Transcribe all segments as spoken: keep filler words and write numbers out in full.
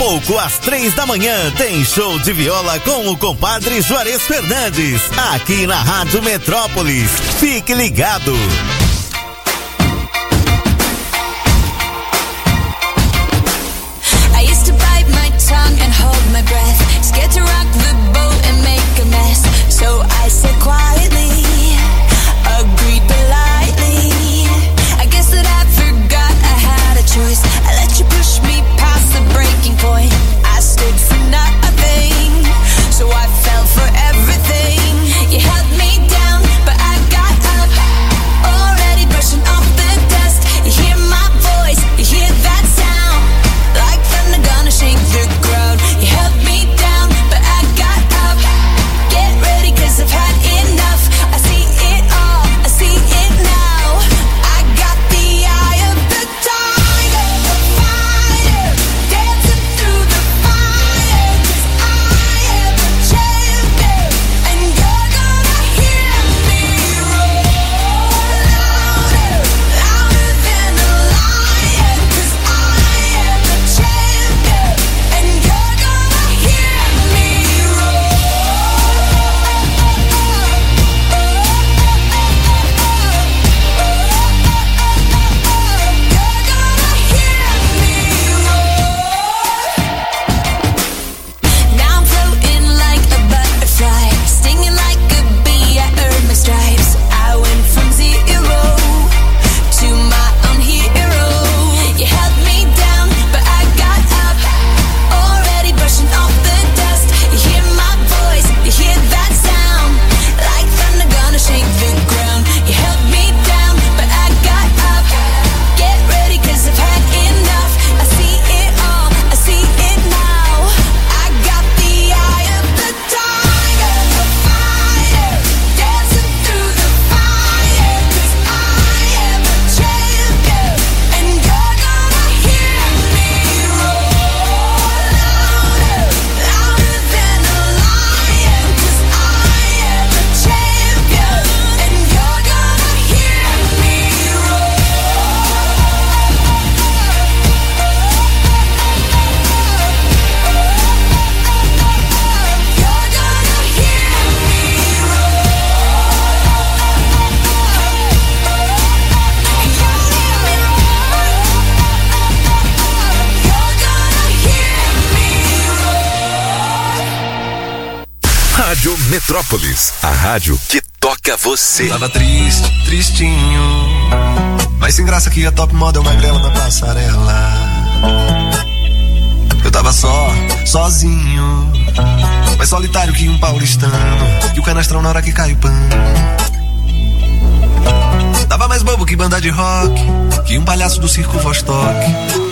pouco às três da manhã tem show de viola com o compadre Juarez Fernandes, aqui na Rádio Metrópolis. Fique ligado. I used to bite my tongue and hold my breath, scared to rock the boat and make a mess. So I said quietly, agreed politely. I guess that I forgot I had a choice. I let you push me past the breaking point. I stood for nothing, so I fell for everything. You held me down, but I got up, already brushing off the dust. You hear my voice, you hear that sound, like thunder gonna shake the ground. You held me down, but I got up. Get ready, cause I've had enough. I see it all, I see it now. I got the eye of the tiger, the fighter, dancing through the fire. Cause I am a champion, and you're gonna hear me roar louder, louder than a lion. Cause I am a champion, and you're gonna hear me roar. Now I'm floating like a butterfly, stinging like a bee. I earned my stripes. I went from zero to my own hero. You held me down, but I got up, already brushing off the dust. You hear my voice, you hear that sound, like thunder gonna shake the ground. You held me down, but I got up. Get ready, cause I've had enough. I see it all, I see it now. I got the eye of the tiger, the fighter, dancing through the fire. Cause I am a champion, and you're gonna hear me roar louder, louder than a lion. Cause I am a champion, and you're gonna hear me roar. You're gonna hear me Rádio Metrópolis, a rádio que toca você. Tava triste, tristinho, mas sem graça que a top model magrela na passarela. Eu tava só, sozinho, mais solitário que um paulistano, e o canastrão na hora que cai o pano. Tava mais bobo que banda de rock, que um palhaço do circo Vostok.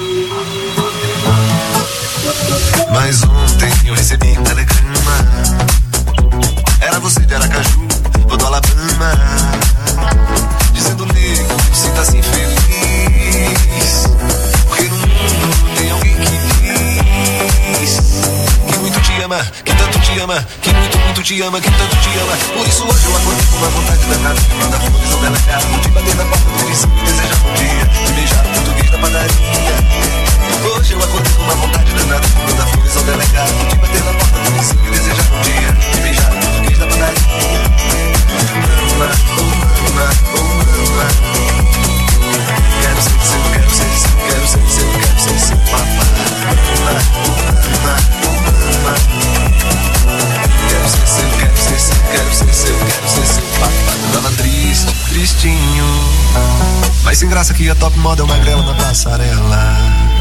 Mas ontem eu recebi um telegrama, era você de Aracaju ou do Alabama, dizendo: nego, sinta-se infeliz, porque no mundo tem alguém que diz que muito te ama, que tanto te ama, que muito, muito te ama, que tanto te ama. Por isso hoje eu acordei com uma vontade danada de mandar flores ao delegado, de bater na porta do vizinho e desejar bom dia, de beijar o português da padaria. Hoje eu acordei com uma vontade danada de mandar flores ao delegado, de bater na porta do vizinho e desejar bom dia, de beijar o português da padaria. Mama, oh mama, oh mama, quero ser seu, quero ser seu, quero ser seu, quero ser seu papai. Mama, oh mama, oh mama, quero ser seu, quero ser seu, quero ser seu, quero ser seu papai. Tava triste, tristinho, mas sem graça que a top model magrela na passarela.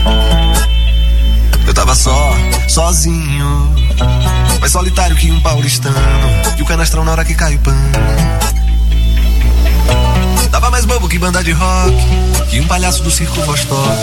Eu tava só, sozinho, mais solitário que um paulistano, e o canastrão na hora que cai o pano. Tava mais bobo que banda de rock, que um palhaço do circo Vostok.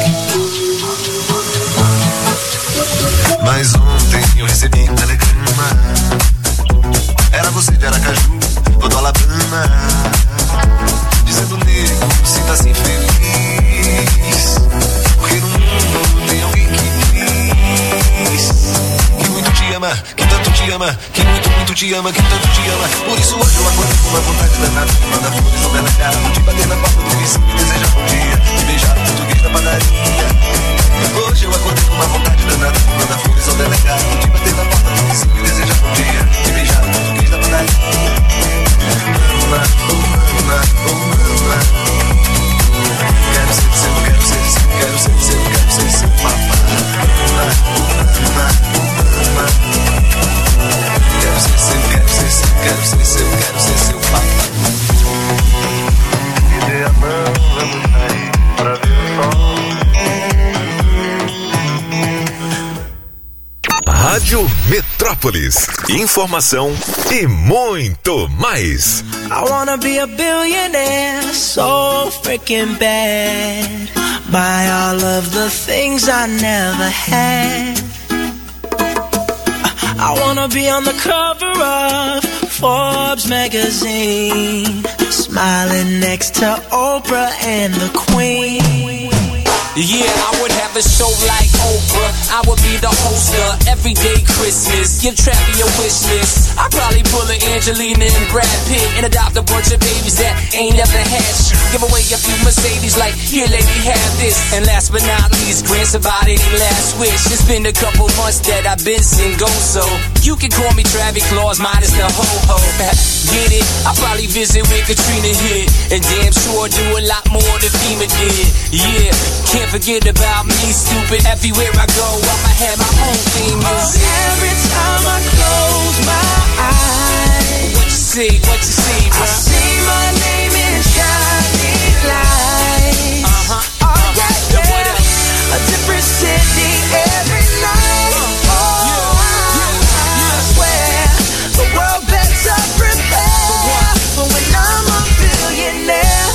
Mas ontem eu recebi um telegrama, era você de Aracaju ou do Alabama, dizendo: nego, sinta-se infeliz, porque no mundo tem alguém que diz que muito te ama, que tanto te ama, que muito, muito te ama, que tanto te ama. Por isso hoje eu acordei com uma vontade danada de mandar flores ao delegado, de bater na porta do vizinho e desejar bom dia, de beijar o português da padaria. Hoje eu acordei com uma vontade danada de mandar flores Rádio Metrópolis. Informação e muito mais. I wanna be a billionaire, so freaking bad. Buy all of the things I never had. I wanna be on the cover of Forbes magazine, smiling next to Oprah and the Queen. Yeah, I would have a show like Oprah. I would be the host of Everyday Christmas. Give Travis a wish list. I'd probably pull a Angelina and Brad Pitt and adopt a bunch of babies that ain't never had shit. Give away a few Mercedes like, here lady, have this. And last but not least, grant somebody their last wish. It's been a couple months that I've been single, so you can call me Travis Claus minus the ho-ho. Get it? I'll probably visit with Katrina hit, and damn sure do a lot more than FEMA did. Yeah, can't forget about me, stupid. Everywhere I go, I'ma have my own theme music. Oh, every time I close my eyes, what you see, what you see, bro? I see my name in shining lights. Uh-huh. Oh, yeah, yeah. A different city every night. Oh, I, I swear the world better prepare for when I'm a billionaire.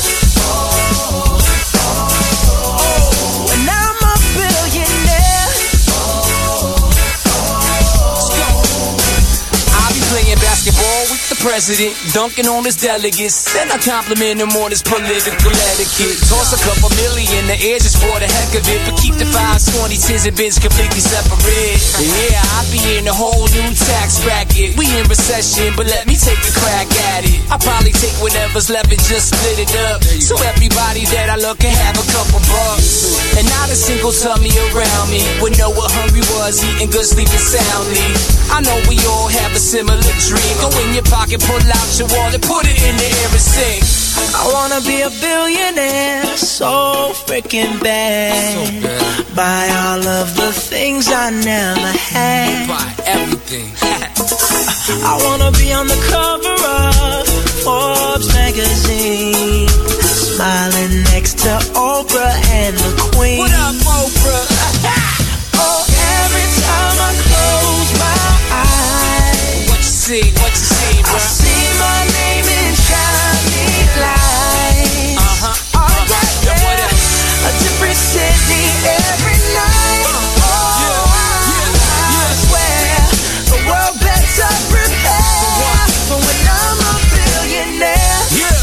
Basketball with the president, dunking on his delegates. Then I compliment him on his political etiquette. Toss a couple million, the air just for the heck of it. But keep the fives, twenty, tens, and bins completely separate. Yeah, I be in a whole new tax bracket. We in recession, but let me take a crack at it. I probably take whatever's left and just split it up, so everybody that I look can have a couple bucks. And not a single tummy around me would know what hungry was, eating good, sleeping soundly. I know we all have a similar dream. Go in your pocket, pull out your wallet, put it in the air and sing. I wanna be a billionaire, so freaking bad. So bad. Buy all of the things I never had. Buy everything. I wanna be on the cover of Forbes magazine, smiling next to Oprah and the Queen. What up, Oprah? Oh, every time I close my eyes, what you see, what you see, bro? I see my name in shining lights. Uh-huh. Oh, yeah, yeah. What up? A different city every night. Oh, yeah, yeah, I swear the world better prepare for when I'm a billionaire. Yeah.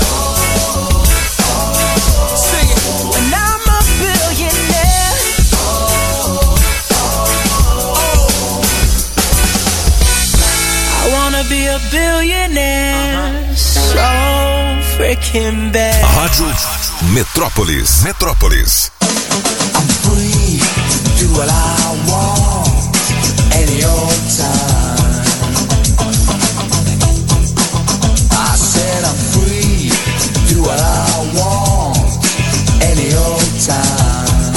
Sing it. When I'm a billionaire. I wanna be a billionaire, so freaking bad. Rádio Metrópolis. Metrópolis. I'm free to do what I want any old time. I said I'm free to do what I want any old time.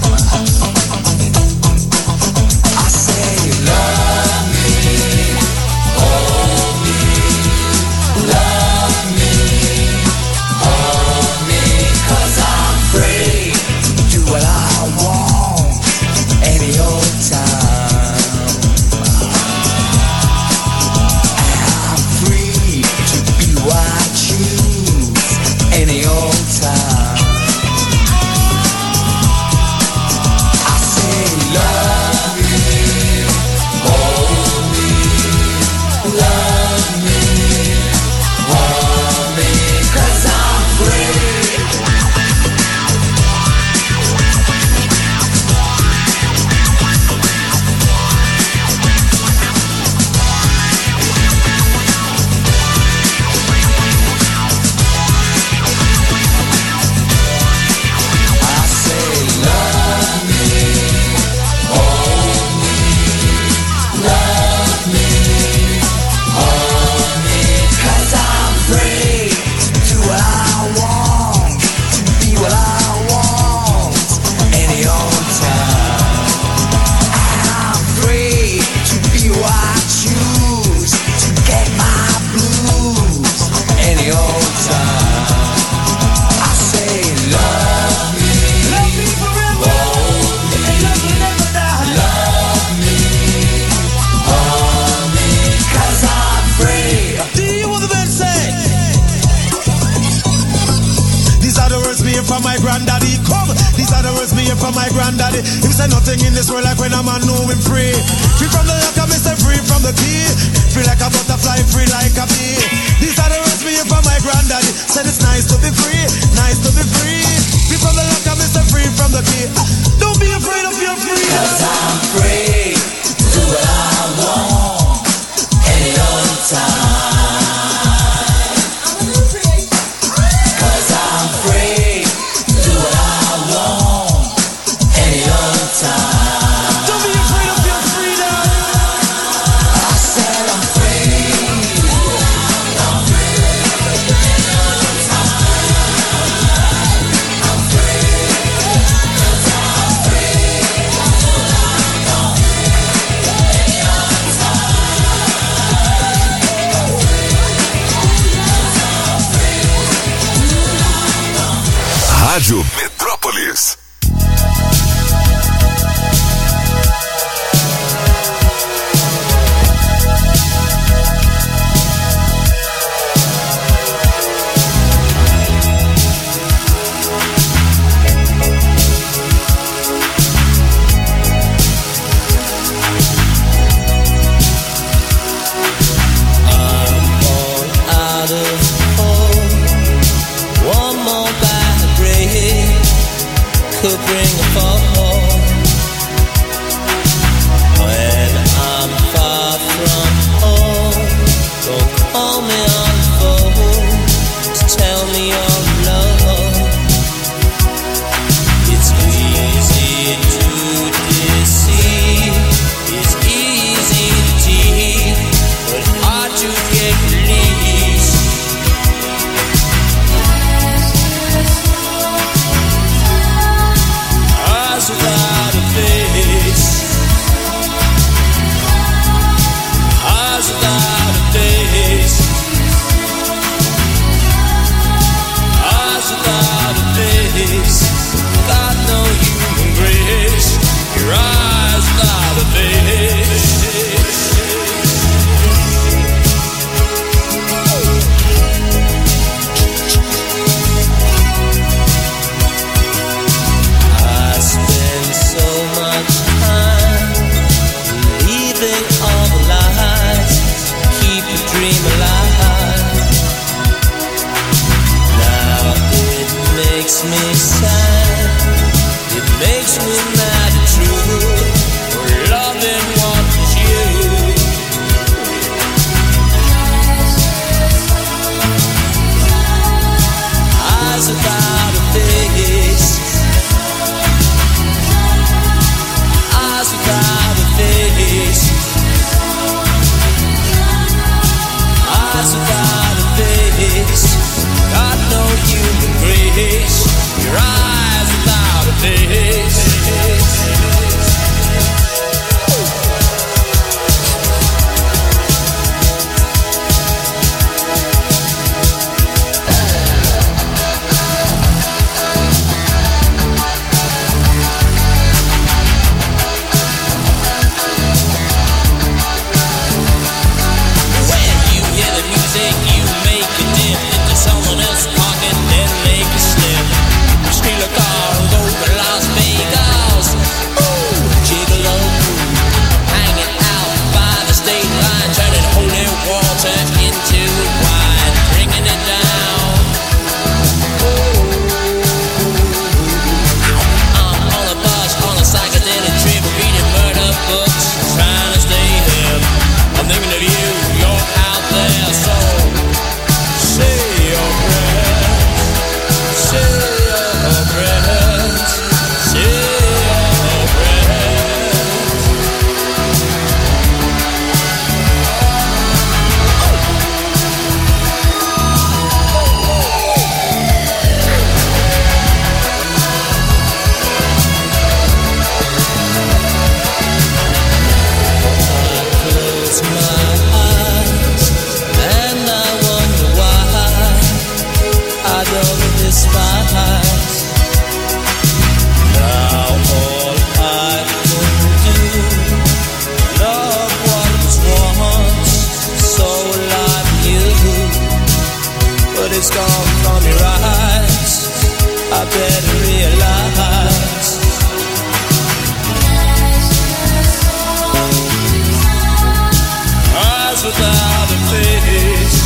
I say love me, hold me, love me, hold me, 'cause I'm free to do what I want any old time. words me hear from my granddaddy. Come, these are the words me hear from my granddaddy. Him say nothing in this world like when a man know him free. Free from the lock, I say free from the key. Free like a butterfly, free like a bee. These are the words me hear from my granddaddy. Said it's nice to be free, nice to be free. Free from the lock, I say free from the key. Don't be afraid of your freedom. 'Cause I'm free to do what I want any old time. 'Cause I'm free to do what I want any old time. Don't be afraid of your freedom. I said I'm free. I'm free. Any old time. I'm free. 'Cause I'm free. Any old time. Rádio Metrópolis. Out of hope, one more bad break could bring a fall. When I'm far from home, don't call me on the phone to tell me your love. It's easy to deceive, it's easy to tease, but hard to get released. Eyes without a face, eyes without a face, eyes without a face. Got no human grace. Your eyes without a face. I spend so much time believing all the lies, keep the dream alive. Now it makes me sad, it makes me mad and true, for loving what was you. Eyes without a face, eyes without a face, eyes without a face. Got no human grace. Your eyes without a face. When you hear the music, you make it dim into someone else's pocket, then make it slim. Steal a car, go to Las Vegas. I better realize eyes without a face,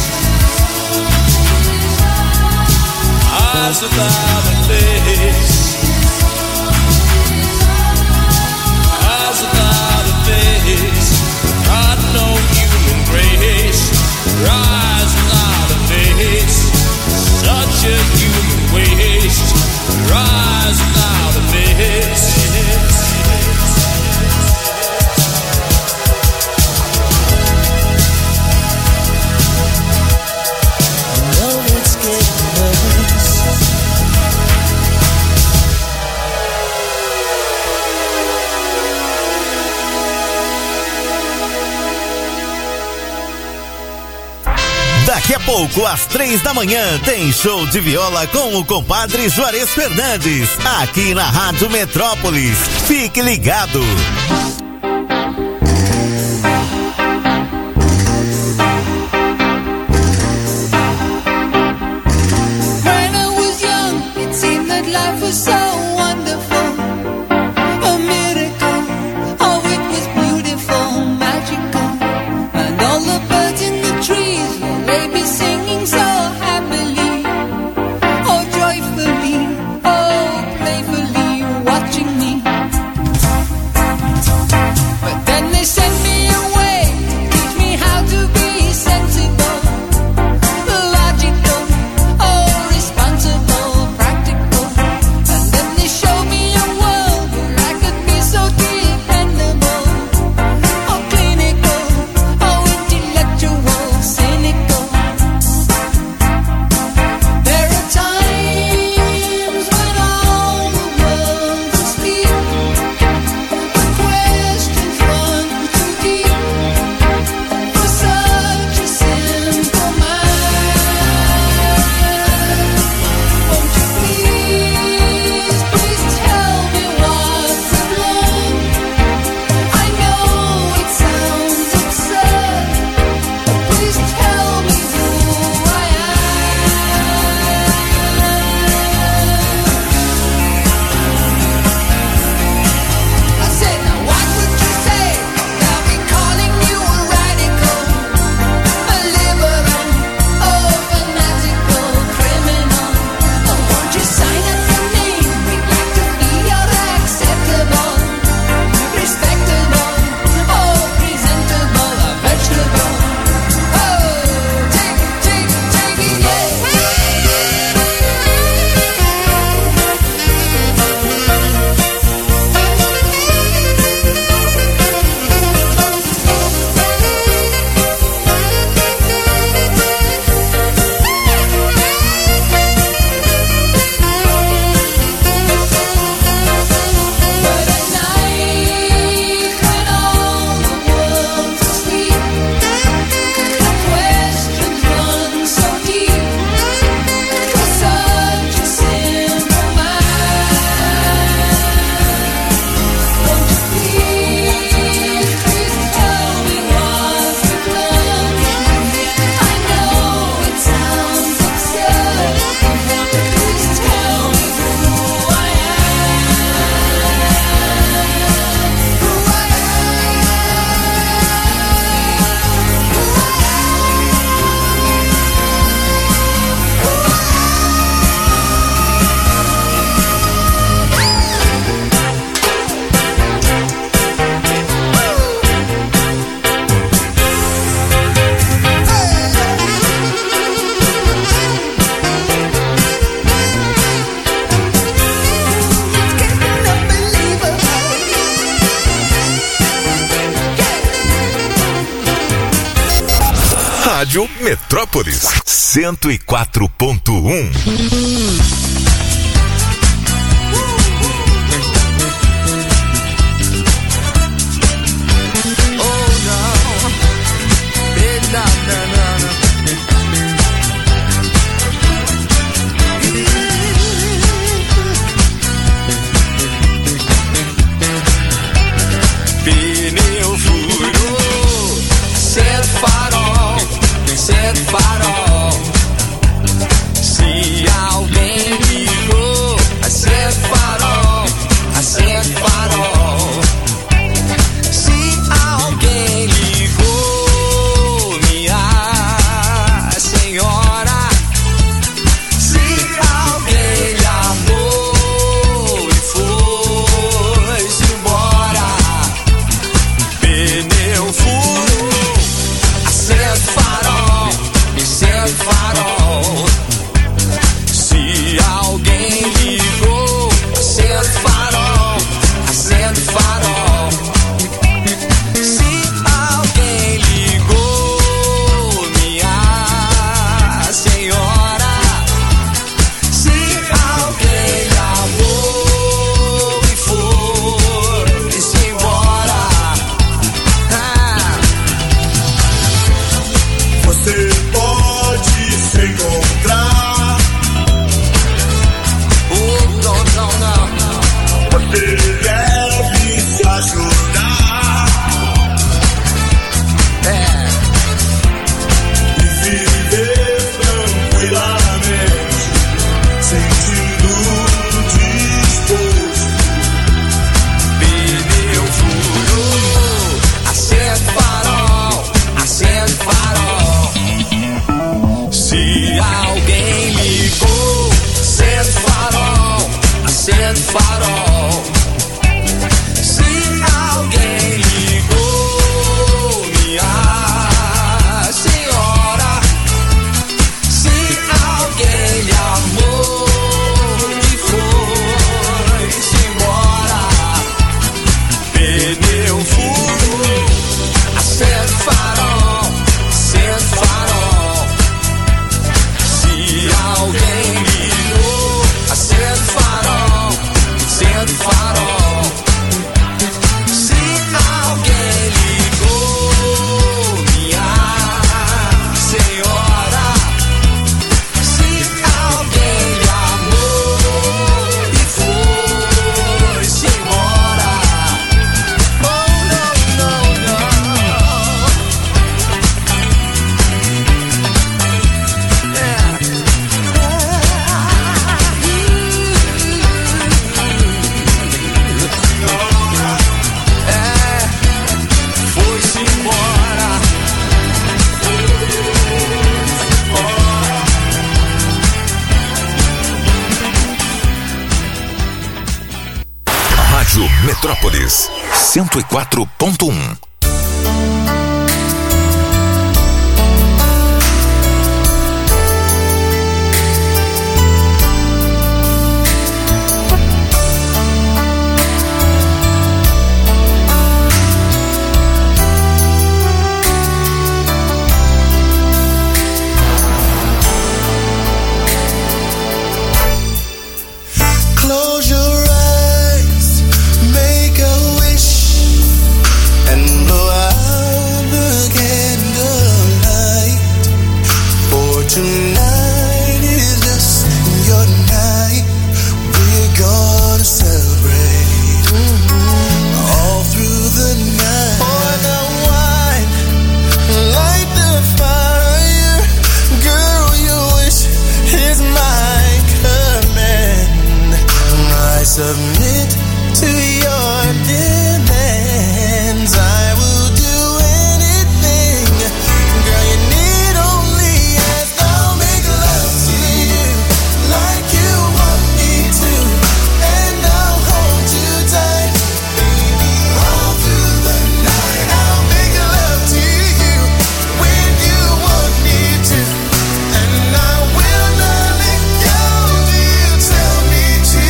eyes without a face, eyes without a face, got no human grace, eyes without a face, such a human waste, eyes without a face. Daqui a pouco, às três da manhã, tem show de viola com o compadre Juarez Fernandes, aqui na Rádio Metrópolis. Fique ligado. When I was young, it seemed that life was so wonderful, a miracle. Oh, it was beautiful, magical, and all the birds in the trees, they be singing so happily, oh joyfully, oh playfully, watching me. But then they sent me away, teach me how to be sensible, logical, oh responsible, practical. And then they showed me a world where I could be so dependable, oh clinical, oh intellectual, cynical. There are times when all the world's asleep, the questions run too deep for such a simple mind. Won't you please, please tell me what's I've learned? I know it sounds absurd, but please tell me who I am. I said, now what would you say? They'll be calling you a radical, a liberal, oh fanatical criminal. Oh, won't you sign up your name? We'd like to be your acceptable, respectable, oh presentable, a vegetable. Oh, take it, take it, take it, yeah. But at night, when all the world's asleep, the questions run so deep for such a simple mind. Won't you please, please tell me what's I've learned? I know it sounds absurd, please tell me who I am. Who I Rádio Metrópolis cento e quatro ponto um. Pneu furou, sete farol, sete farol. Se alguém me não, não. Você deve se ajudar. É. E viver tranquilamente, sentindo disposto. Pneu furou, acende farol, acende farol. Se alguém ligou, acende farol, acende farol. Se alguém ligou, minha senhora. Se alguém lhe amou e foi-se embora. Pneu furou, acende farol, acende farol. Se alguém ligou, acende farol, acende farol. Se alguém ligou, minha senhora. Se alguém lhe amou e foi-se embora. Oh, não, não, não. É, foi-se embora. Rádio Metrópolis, cento e quatro ponto um. Close your eyes, make a wish, and blow out the candlelight. For tonight is just your night. We're gonna celebrate all through the night. Pour the wine, light the fire. Girl, your wish is my command. I submit to your demands. I will do anything. Girl, you need only ask. I'll make love to you like you want me to, and I'll hold you tight, baby, all through the night. I'll make love to you when you want me to, and I will not let go till you tell me to.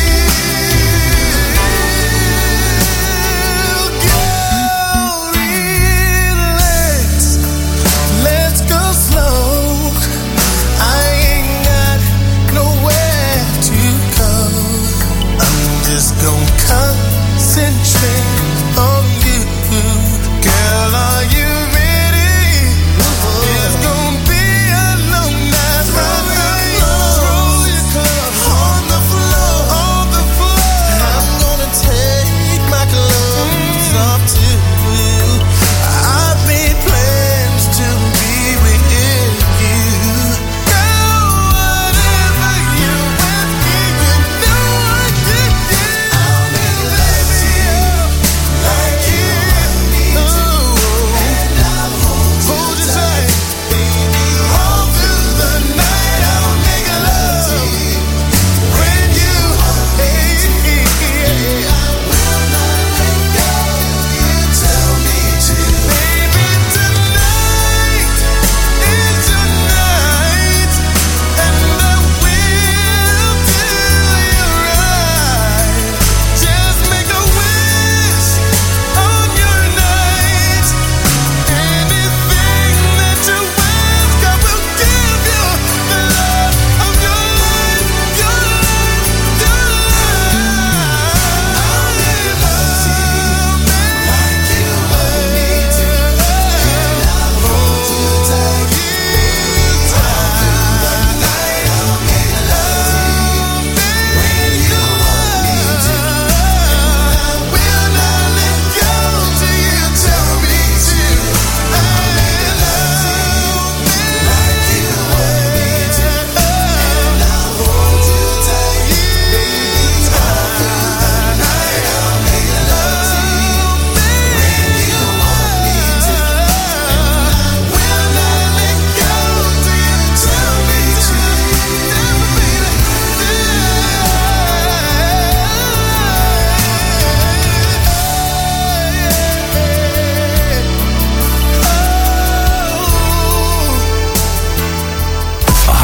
Girl, relax, let's go slow. I ain't got nowhere to go. I'm just gonna concentrate on you. Girl, are you ready? It's gonna be a long night. Roll your clothes on the floor, on the floor. I'm gonna take my clothes off too. I've made plans to be with you. Girl, whatever you ask me, you know I could do. I'll make love to you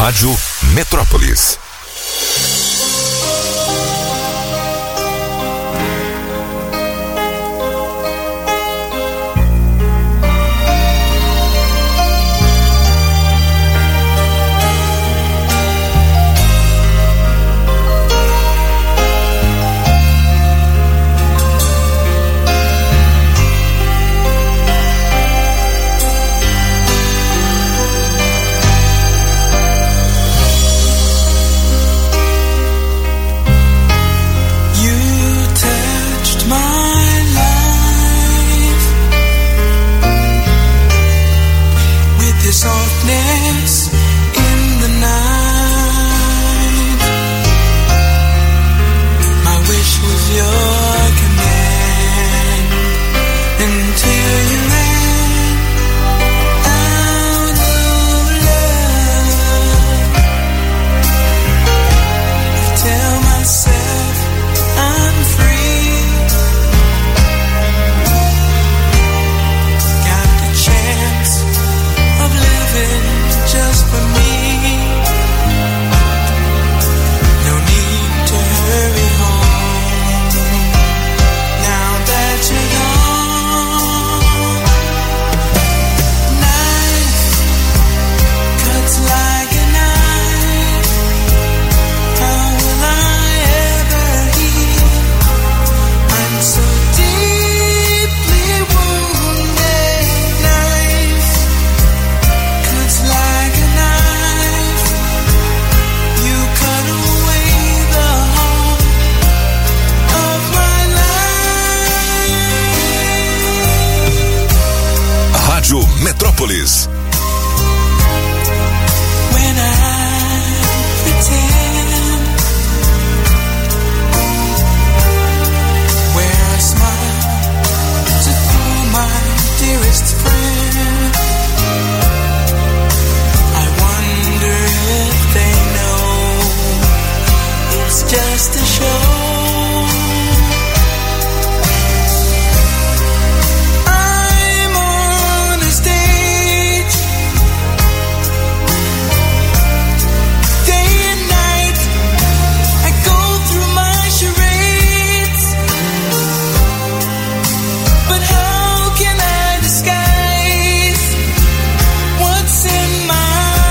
Rádio Metrópolis. Softness in the night. My wish was your command until you ran out of love. I tell myself I'm free. Got the chance of living just for me. No need to hurry home now that you're gone. Knife cuts like a knife. How will I ever heal? I'm so deeply wounded. Knife like a knife, you cut away the heart of my life. Rádio Metrópolis. When I pretend, wear a smile to fool my dearest friend. If they know it's just a show, I'm on a stage, day and night. I go through my charades, but how can I disguise what's in my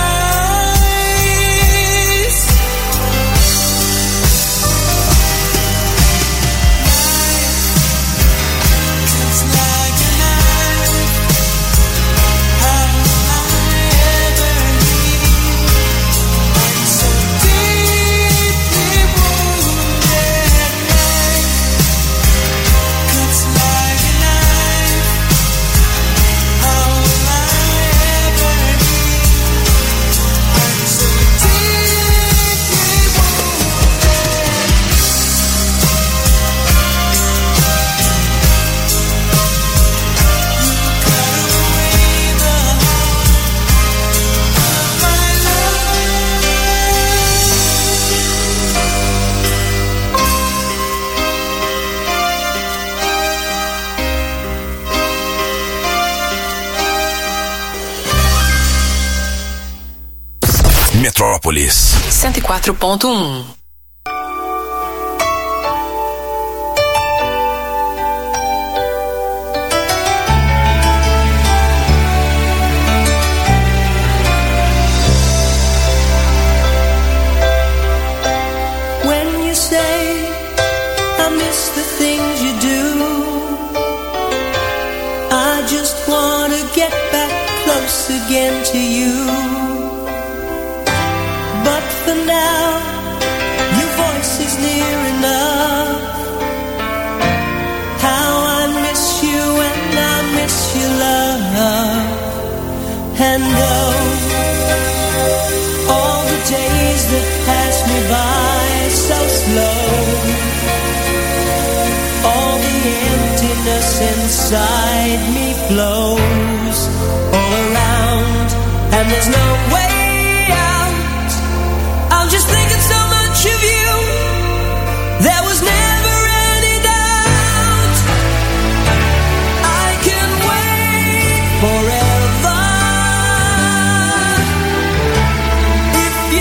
Metrópolis cento e quatro ponto um. When you say I miss the things you do, I just wanna get back close again to you. But for now, your voice is near enough. How I miss you and I miss your love. And oh, all the days that pass me by so slow, all the emptiness inside me flows all around, and there's no way out. I'm just thinking so much of you. There was never any doubt. I can wait forever if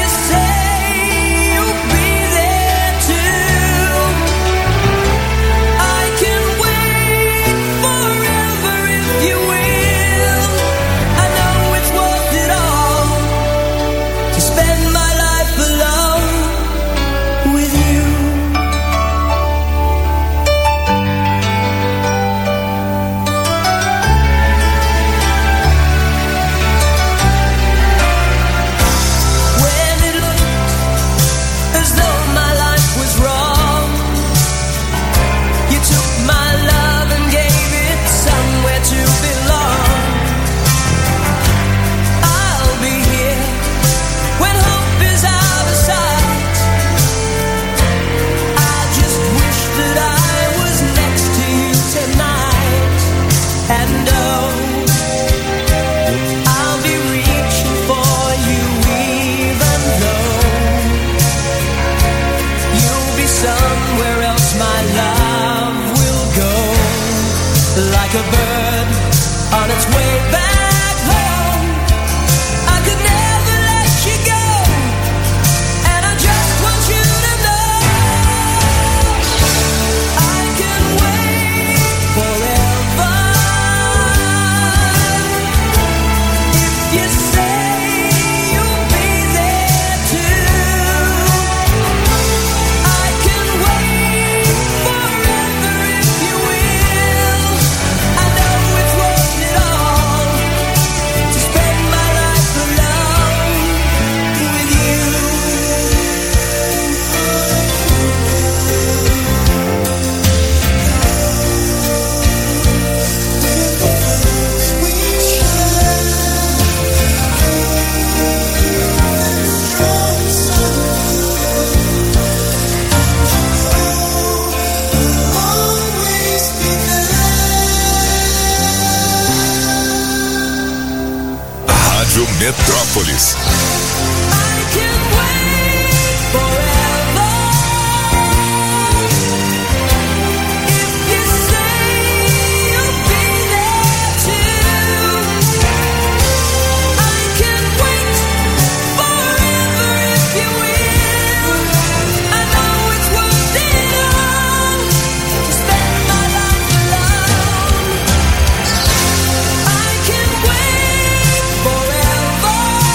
like a bird on its way back home. I could never let you go, and I just want you to know I can wait forever if you say you'll be there too. I can wait forever if you will. I know it's worth it all to spend my life alone with you. Rádio Metrópolis. I can wait forever if you say you'll be there too. I can wait forever if you will. I know it's worth it all to spend my life alone. I can wait forever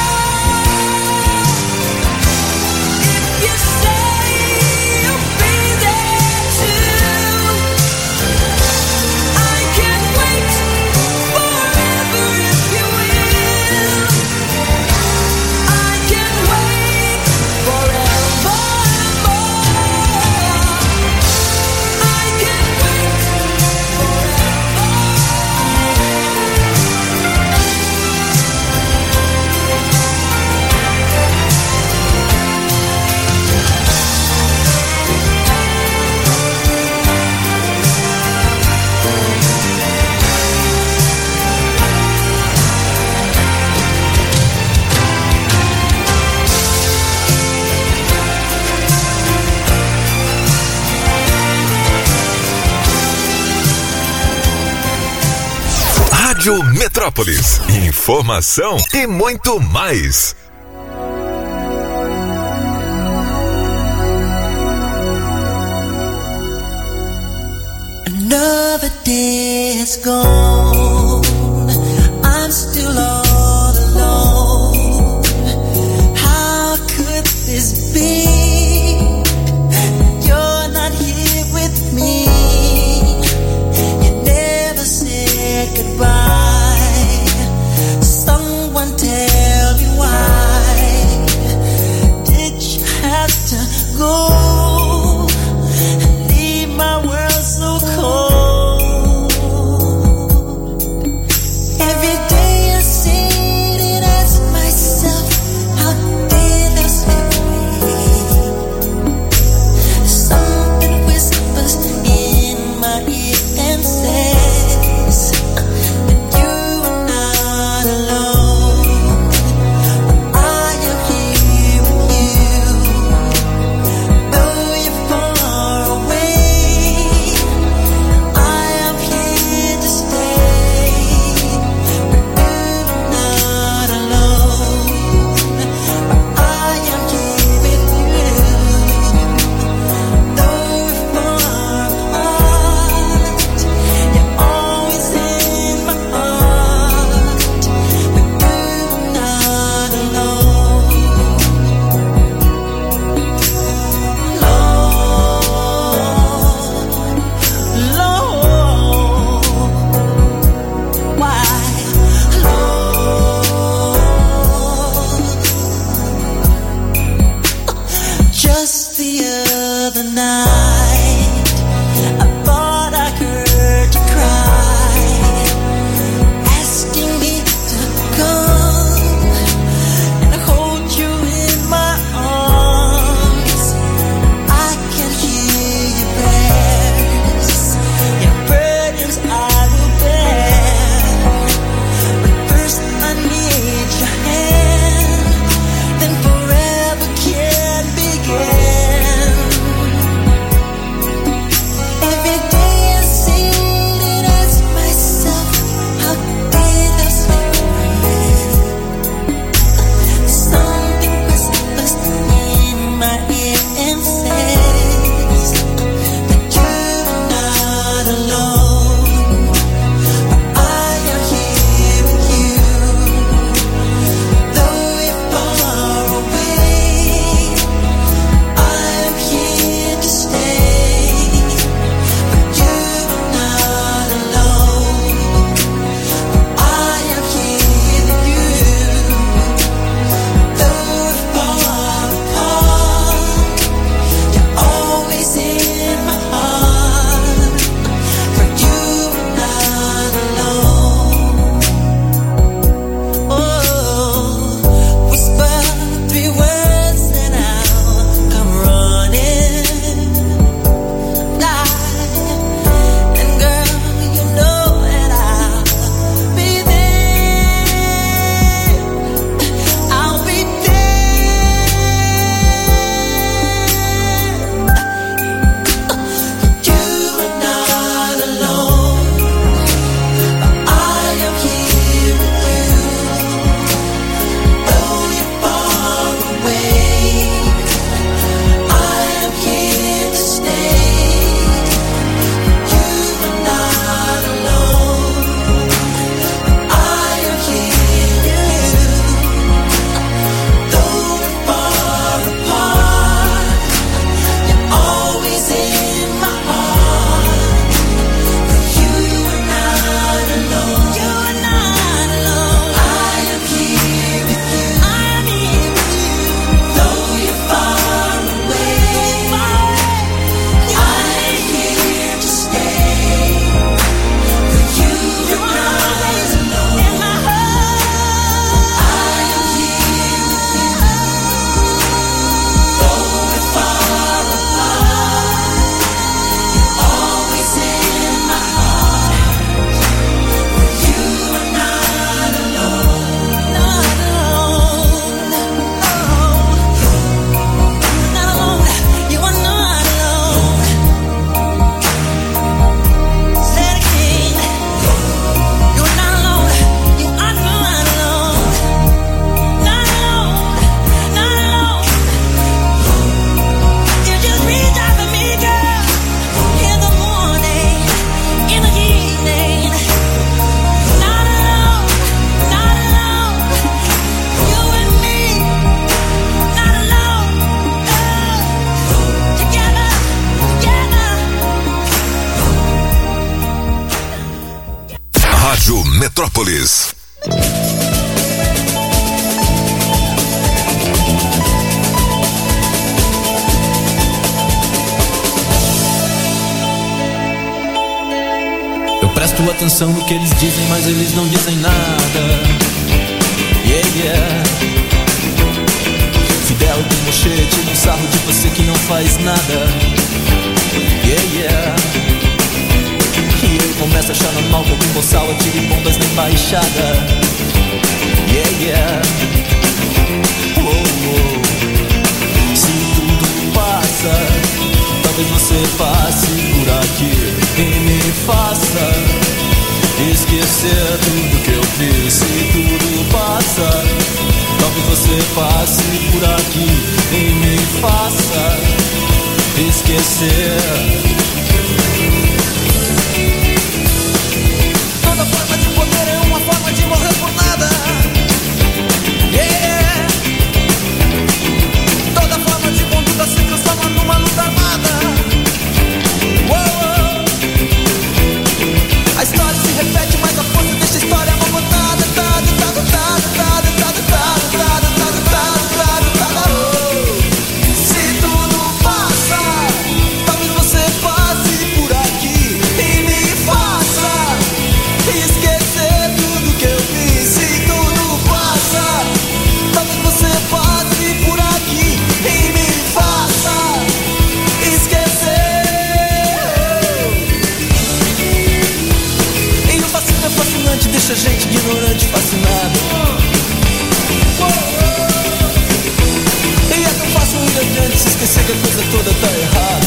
if you say you'll be there too. I can wait forever if you will. I can wait forever more. I can wait Rádio Metrópolis. Informação e muito mais. Another day is gone. I'm still all alone. How could this be? You're not here with me. You never said goodbye. Someone tell me why did you have to go and leave my world so cold? Every day I see Rádio Metrópolis. Eu presto atenção no que eles dizem, mas eles não dizem nada. Yeah, yeah. Fidel com mochete no sarro de você que não faz nada. Yeah, yeah. E eu começo a achar normal que algum boçal atire bombas na embaixada. Yeah, yeah. Oh, oh. Se tudo passa, talvez você passe por aqui e me faça esquecer tudo que eu fiz. Se tudo passa, talvez você passe por aqui e me faça esquecer. Toda forma de poder é uma forma de morrer por nada. Yeah. Toda forma de conduta se transforma numa luta armada. Uou. A história se repete, mas a força dessa história é uma botada. Tada, tada, tada, tada, tada, tada, tada, tada, tada, tada. Se tudo passa, talvez você passe por aqui e me faça esquecer tudo que eu fiz. Se tudo passa, talvez você passe por aqui e me faça esquecer. E o fascínio é fascinante, deixa a gente ignorante fascinado. E é tão fácil ir adiante, se esquecer que a coisa toda tá errada.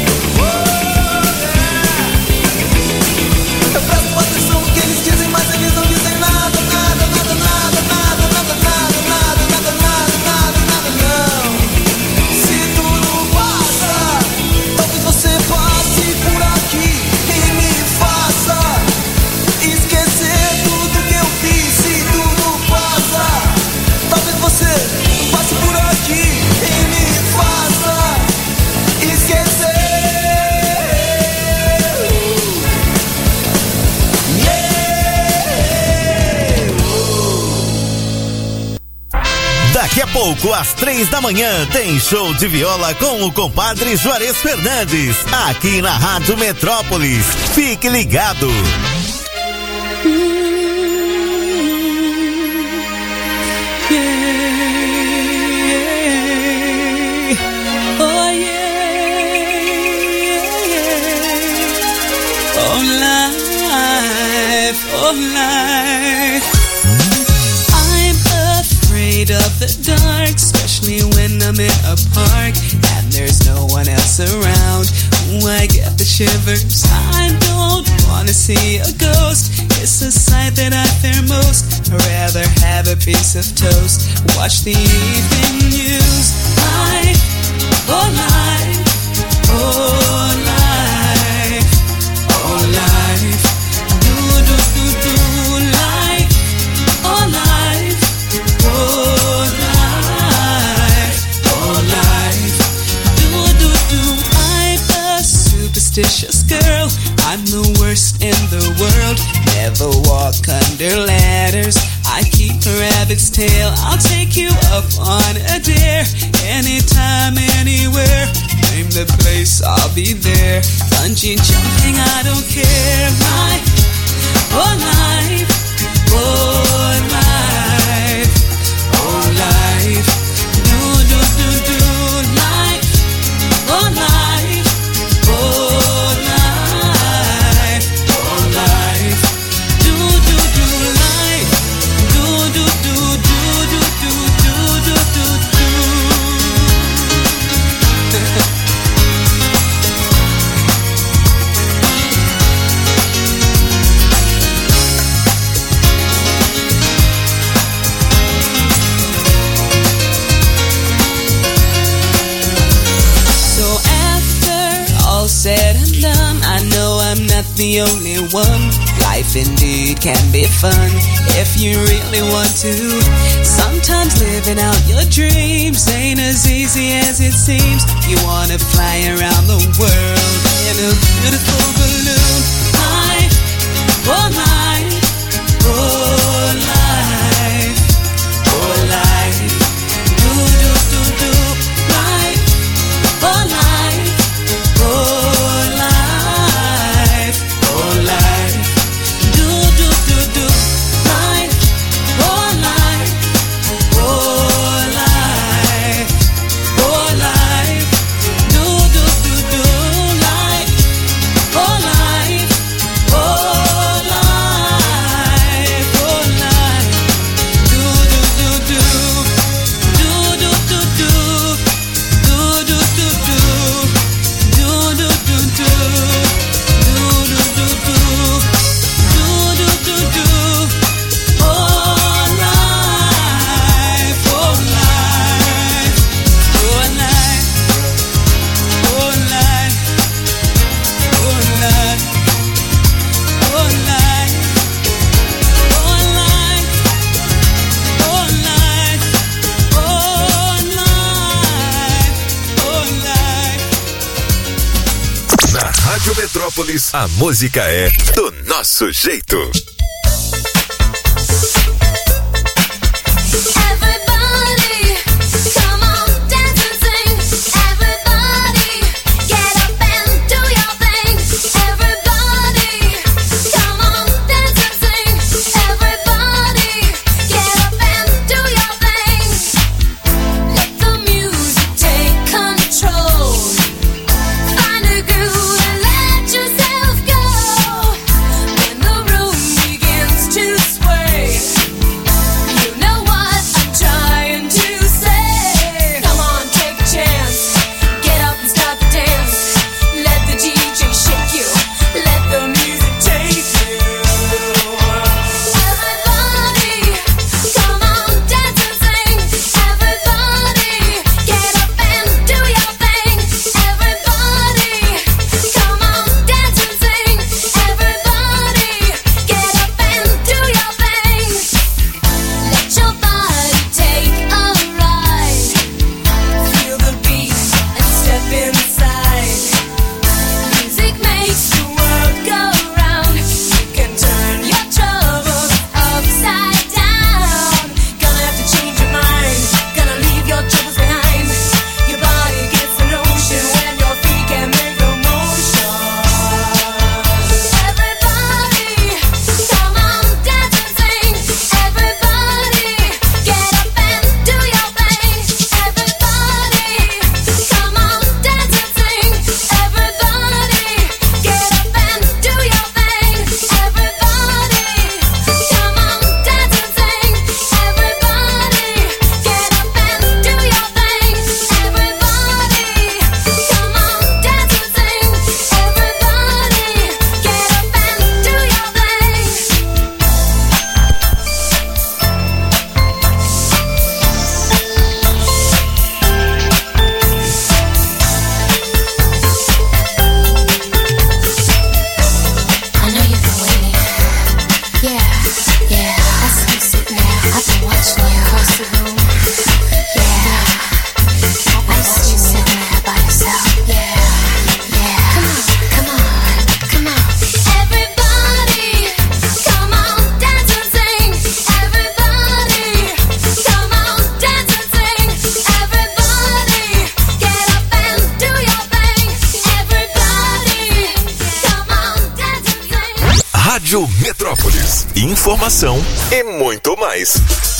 Eu presto atenção no que eles dizem, mas eles não dizem nada, nada, nada, nada, nada, nada, nada, nada, nada, nada, nada, nada, não. Se tudo passa, talvez você passe por aqui e me faça esquecer tudo que eu fiz. Se tudo passa, talvez você passe por aqui e me faça esquecer. Daqui a pouco, às três da manhã, tem show de viola com o compadre Juarez Fernandes, aqui na Rádio Metrópolis. Fique ligado. Oh yeah, oh life, oh life. Of the dark, especially when I'm in a park and there's no one else around. Ooh, I get the shivers. I don't wanna see a ghost. It's a sight that I fear most. I'd rather have a piece of toast, watch the evening news. Life, oh life, oh life, oh life. Do do do do life, oh life, oh. Superstitious girl, I'm the worst in the world. Never walk under ladders, I keep a rabbit's tail. I'll take you up on a dare, anytime, anywhere. Name the place, I'll be there. Bungee jumping, I don't care. Life, oh life, oh life, oh life. Do, do, do, do, life, oh life, oh. Said and done, I know I'm not the only one. Life indeed can be fun if you really want to. Sometimes living out your dreams ain't as easy as it seems. You wanna fly around the world in a beautiful balloon. Life, oh life, Rádio Metrópolis, a música é do nosso jeito. Rádio Metrópolis. Informação e muito mais.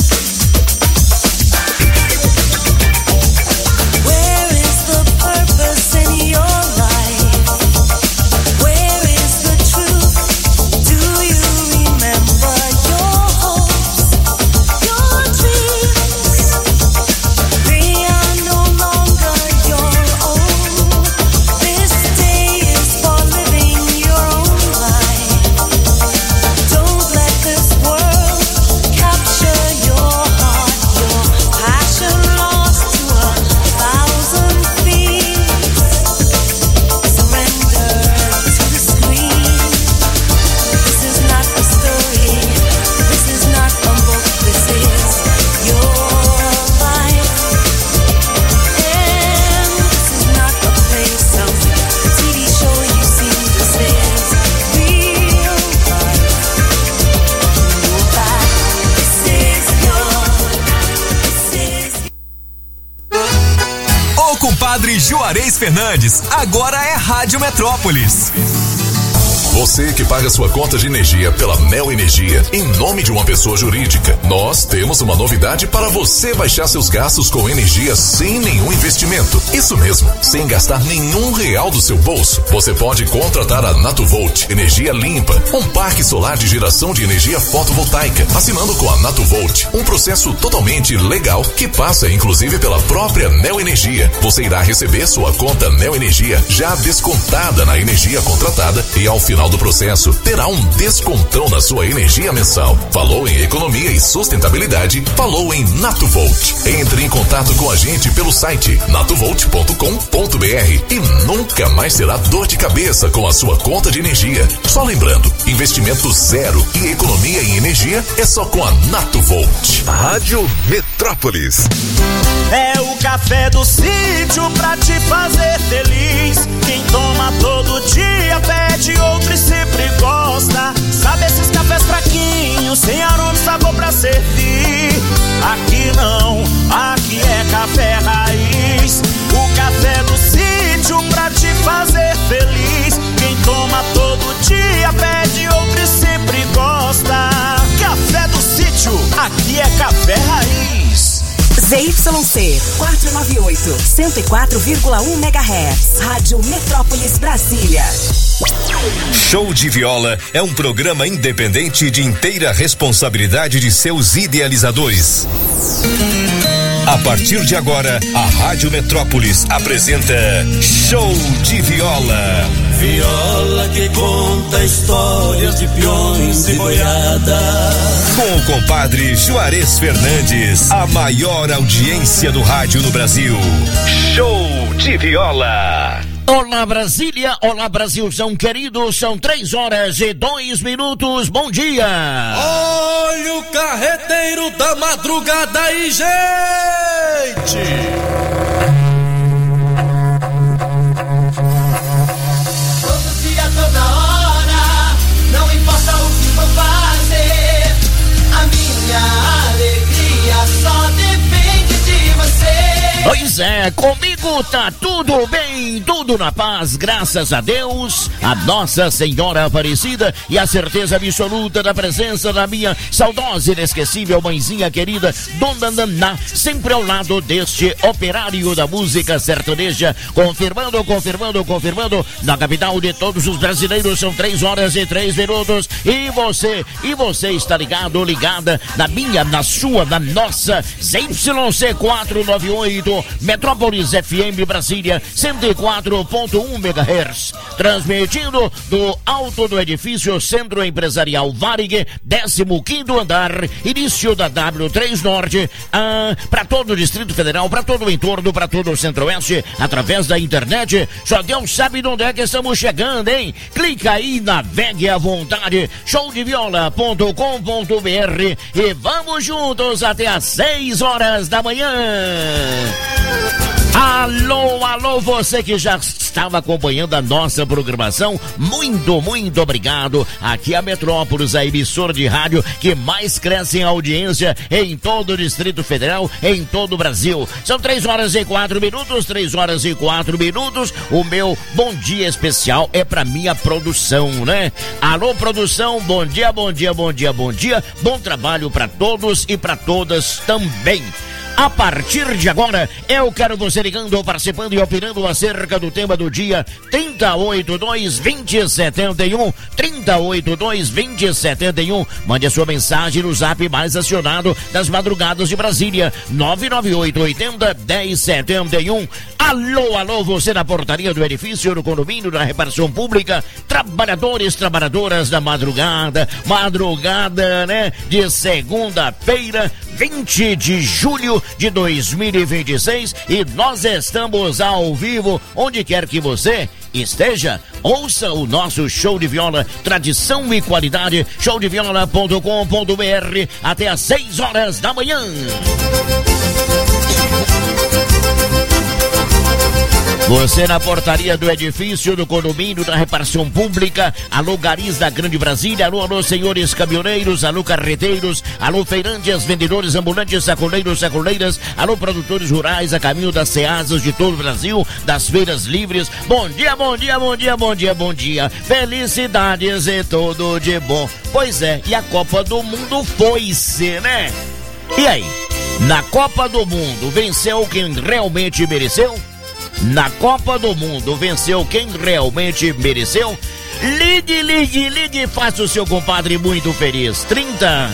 Where is the purpose in your life? Where is the truth? Do you remember your hopes, your dreams? They are no longer your own. This day is for living your own life. Don't let this world capture your heart, your passion lost to a thousand feet. Surrender to the screen. This is not a story. This is not a book. This is your life. And this is not a play, some T V show you see. This is real life. Know that this is your, this is O compadre Juarez Fernandes, agora é Rádio Metrópolis. Você que paga sua conta de energia pela Neo Energia em nome de uma pessoa jurídica, nós temos uma novidade para você baixar seus gastos com energia sem nenhum investimento. Isso mesmo, sem gastar nenhum real do seu bolso. Você pode contratar a Natuvolt Energia Limpa, um parque solar de geração de energia fotovoltaica, assinando com a Natuvolt, um processo totalmente legal que passa inclusive pela própria Neo Energia. Você irá receber sua conta Neo Energia já descontada na energia contratada e ao final do processo terá um descontão na sua energia mensal. Falou em economia e sustentabilidade, falou em Natuvolt. Entre em contato com a gente pelo site natuvolt ponto com ponto br e nunca mais terá dor de cabeça com a sua conta de energia. Só lembrando, investimento zero e economia em energia é só com a Natuvolt. Rádio Metrópolis. É o café do sítio pra te fazer feliz. Quem toma todo dia Z Y C quatrocentos e noventa e oito, cento e quatro vírgula um megahertz. Rádio Metrópolis Brasília. Show de Viola é um programa independente de inteira responsabilidade de seus idealizadores. A partir de agora, a Rádio Metrópolis apresenta Show de Viola. Viola que conta histórias de peões e boiada. Com o compadre Juarez Fernandes, a maior audiência do rádio no Brasil. Show de Viola. Olá Brasília, olá Brasilzão querido, são três horas e dois minutos, bom dia! Olha o carreteiro da madrugada aí, gente! Todo dia, toda hora, não importa o que vou fazer, a minha alegria só depende de você. Pois é, comigo tá tudo bem, tudo na paz, graças a Deus, a Nossa Senhora Aparecida e a certeza absoluta da presença da minha saudosa e inesquecível mãezinha querida, Dona Naná, sempre ao lado deste operário da música sertaneja, confirmando, confirmando, confirmando, na capital de todos os brasileiros são três horas e três minutos, e você, e você está ligado, ligada, na minha, na sua, na nossa, Z Y C quatrocentos e noventa e oito, Metrópolis F M Brasília, cento e quatro ponto um megahertz, transmitindo do alto do edifício Centro Empresarial Varig, décimo quinto andar, início da W três Norte, ah, para todo o Distrito Federal, para todo o entorno, para todo o Centro-Oeste, através da internet. Só Deus sabe de onde é que estamos chegando, hein? Clica aí, navegue à vontade, show de viola ponto com ponto b r, e vamos juntos até às seis horas da manhã. Alô, alô, você que já estava acompanhando a nossa programação, muito, muito obrigado. Aqui é a Metrópolis, a emissora de rádio que mais cresce em audiência em todo o Distrito Federal, em todo o Brasil. São três horas e quatro minutos, três horas e quatro minutos. O meu bom dia especial é pra minha produção, né? Alô, produção, bom dia, bom dia, bom dia, bom dia. Bom trabalho pra todos e pra todas também. A partir de agora, eu quero você ligando, participando e opinando acerca do tema do dia trinta e oito, dois, vinte, setenta e um, trinta e oito, dois, vinte, setenta e um. Mande a sua mensagem no zap mais acionado das madrugadas de Brasília, nove nove oito, oitenta, dez, setenta e um. Alô, alô, você na portaria do edifício, no condomínio, na repartição pública, trabalhadores, trabalhadoras da madrugada, madrugada, né, de segunda-feira, vinte de julho de dois mil e vinte e seis, e nós estamos ao vivo, onde quer que você esteja, ouça o nosso show de viola, tradição e qualidade, show de viola ponto com ponto b r, até às seis horas da manhã. Você na portaria do edifício, do condomínio, da repartição pública, alô garis da Grande Brasília, alô, alô senhores caminhoneiros, alô carreteiros, alô feirantes, vendedores ambulantes, sacoleiros, sacoleiras, alô produtores rurais a caminho das ceasas de todo o Brasil, das feiras livres. Bom dia, bom dia, bom dia, bom dia, bom dia. Felicidades e tudo de bom. Pois é, e a Copa do Mundo foi-se, né? E aí? Na Copa do Mundo, venceu quem realmente mereceu? Na Copa do Mundo, venceu quem realmente mereceu? Ligue, ligue, ligue, faça o seu compadre muito feliz. trinta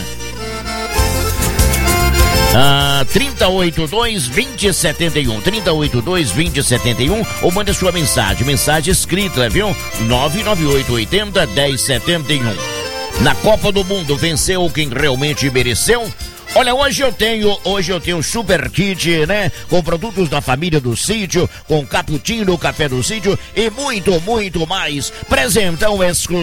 Ah, trinta e oito, dois, vinte, setenta e um, trinta e oito, dois, vinte, setenta e um, ou mande sua mensagem, mensagem escrita, viu? nove nove oito, oitenta, dez, setenta e um. Na Copa do Mundo, venceu quem realmente mereceu? Olha, hoje eu tenho, hoje eu tenho um super kit, né? Com produtos da família do sítio, com cappuccino, café do sítio e muito, muito mais. Presentão exclusivo.